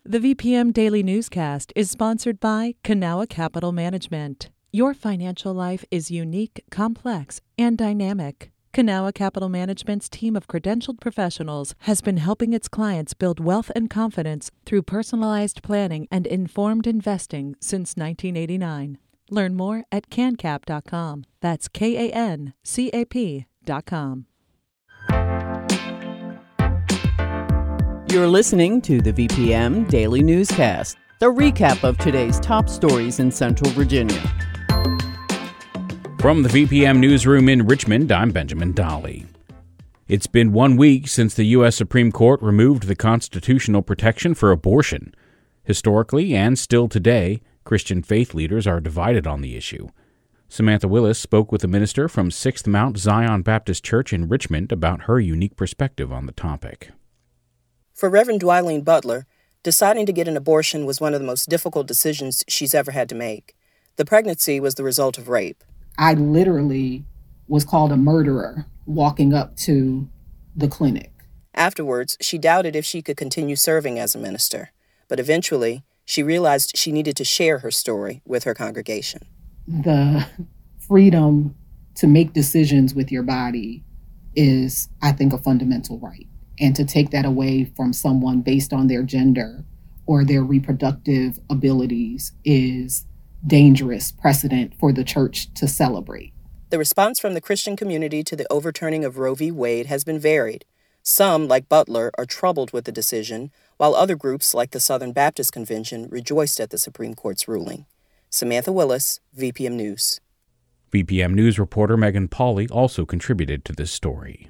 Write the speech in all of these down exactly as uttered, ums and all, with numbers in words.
The V P M Daily Newscast is sponsored by Kanawha Capital Management. Your financial life is unique, complex, and dynamic. Kanawha Capital Management's team of credentialed professionals has been helping its clients build wealth and confidence through personalized planning and informed investing since nineteen eighty-nine. Learn more at can cap dot com. That's K A N C A P dot com. You're listening to the V P M Daily Newscast, the recap of today's top stories in Central Virginia. From the V P M Newsroom in Richmond, I'm Benjamin Dolly. It's been one week since the U S Supreme Court removed the constitutional protection for abortion. Historically, and still today, Christian faith leaders are divided on the issue. Samantha Willis spoke with a minister from Sixth Mount Zion Baptist Church in Richmond about her unique perspective on the topic. For Reverend Dwylene Butler, deciding to get an abortion was one of the most difficult decisions she's ever had to make. The pregnancy was the result of rape. I literally was called a murderer walking up to the clinic. Afterwards, she doubted if she could continue serving as a minister, but eventually she realized she needed to share her story with her congregation. The freedom to make decisions with your body is, I think, a fundamental right. And to take that away from someone based on their gender or their reproductive abilities is dangerous precedent for the church to celebrate. The response from the Christian community to the overturning of Roe v. Wade has been varied. Some, like Butler, are troubled with the decision, while other groups, like the Southern Baptist Convention, rejoiced at the Supreme Court's ruling. Samantha Willis, V P M News. V P M News reporter Megan Pauley also contributed to this story.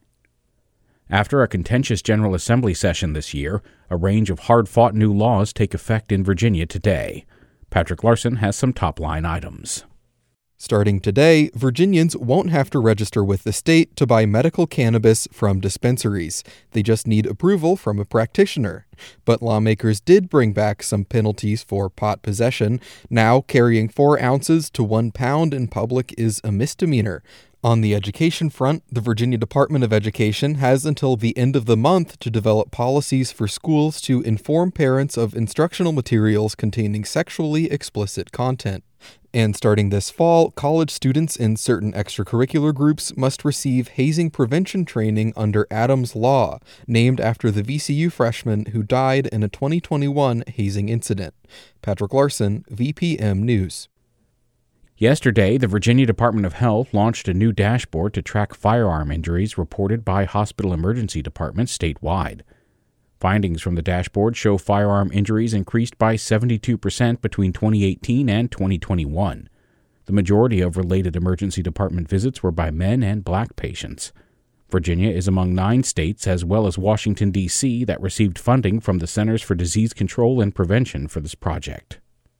After a contentious General Assembly session this year, a range of hard-fought new laws take effect in Virginia today. Patrick Larson has some top-line items. Starting today, Virginians won't have to register with the state to buy medical cannabis from dispensaries. They just need approval from a practitioner. But lawmakers did bring back some penalties for pot possession. Now, carrying four ounces to one pound in public is a misdemeanor. On the education front, the Virginia Department of Education has until the end of the month to develop policies for schools to inform parents of instructional materials containing sexually explicit content. And starting this fall, college students in certain extracurricular groups must receive hazing prevention training under Adams Law, named after the V C U freshman who died in a twenty twenty-one hazing incident. Patrick Larson, V P M News. Yesterday, the Virginia Department of Health launched a new dashboard to track firearm injuries reported by hospital emergency departments statewide. Findings from the dashboard show firearm injuries increased by seventy-two percent between twenty eighteen and twenty twenty-one. The majority of related emergency department visits were by men and black patients. Virginia is among nine states, as well as Washington, D C, that received funding from the Centers for Disease Control and Prevention for this project.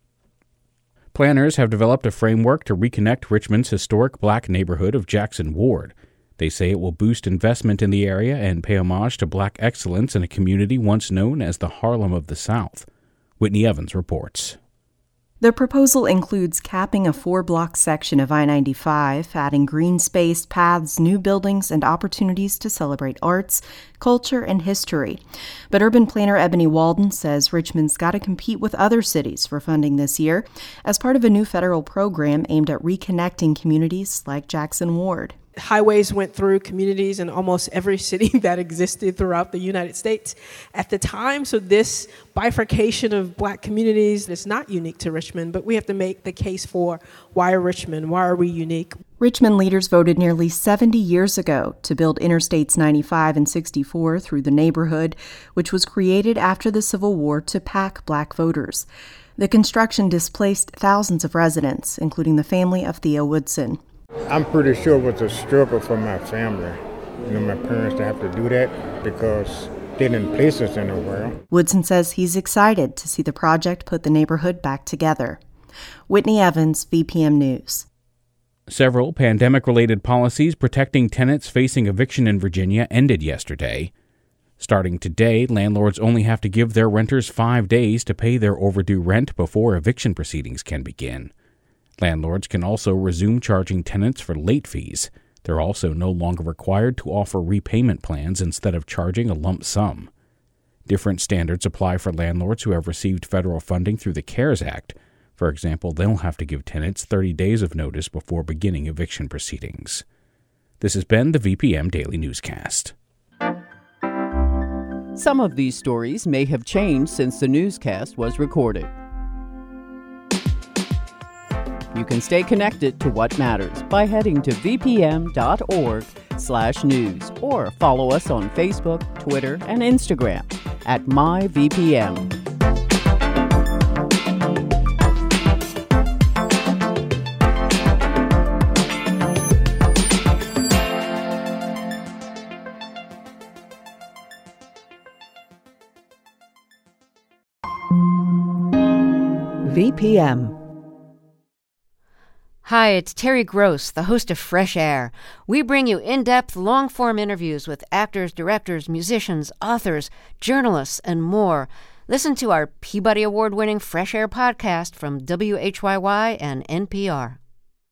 Planners have developed a framework to reconnect Richmond's historic black neighborhood of Jackson Ward. They say it will boost investment in the area and pay homage to black excellence in a community once known as the Harlem of the South. Whitney Evans reports. The proposal includes capping a four-block section of I ninety-five, adding green space, paths, new buildings, and opportunities to celebrate arts, culture, and history. But urban planner Ebony Walden says Richmond's got to compete with other cities for funding this year as part of a new federal program aimed at reconnecting communities like Jackson Ward. Highways went through communities in almost every city that existed throughout the United States at the time. So this bifurcation of black communities is not unique to Richmond, but we have to make the case for why Richmond? Why are we unique? Richmond leaders voted nearly seventy years ago to build Interstates ninety-five and sixty-four through the neighborhood, which was created after the Civil War to pack black voters. The construction displaced thousands of residents, including the family of Theo Woodson. I'm pretty sure it was a struggle for my family, you know, my parents to have to do that because they didn't place us anywhere. Woodson says he's excited to see the project put the neighborhood back together. Whitney Evans, V P M News. Several pandemic-related policies protecting tenants facing eviction in Virginia ended yesterday. Starting today, landlords only have to give their renters five days to pay their overdue rent before eviction proceedings can begin. Landlords can also resume charging tenants for late fees. They're also no longer required to offer repayment plans instead of charging a lump sum. Different standards apply for landlords who have received federal funding through the CARES Act. For example, they'll have to give tenants thirty days of notice before beginning eviction proceedings. This has been the V P M Daily Newscast. Some of these stories may have changed since the newscast was recorded. You can stay connected to what matters by heading to v p m dot org slash news or follow us on Facebook, Twitter, and Instagram at my V P M. V P M. Hi, it's Terry Gross, the host of Fresh Air. We bring you in-depth, long-form interviews with actors, directors, musicians, authors, journalists, and more. Listen to our Peabody Award-winning Fresh Air podcast from W H Y Y and N P R.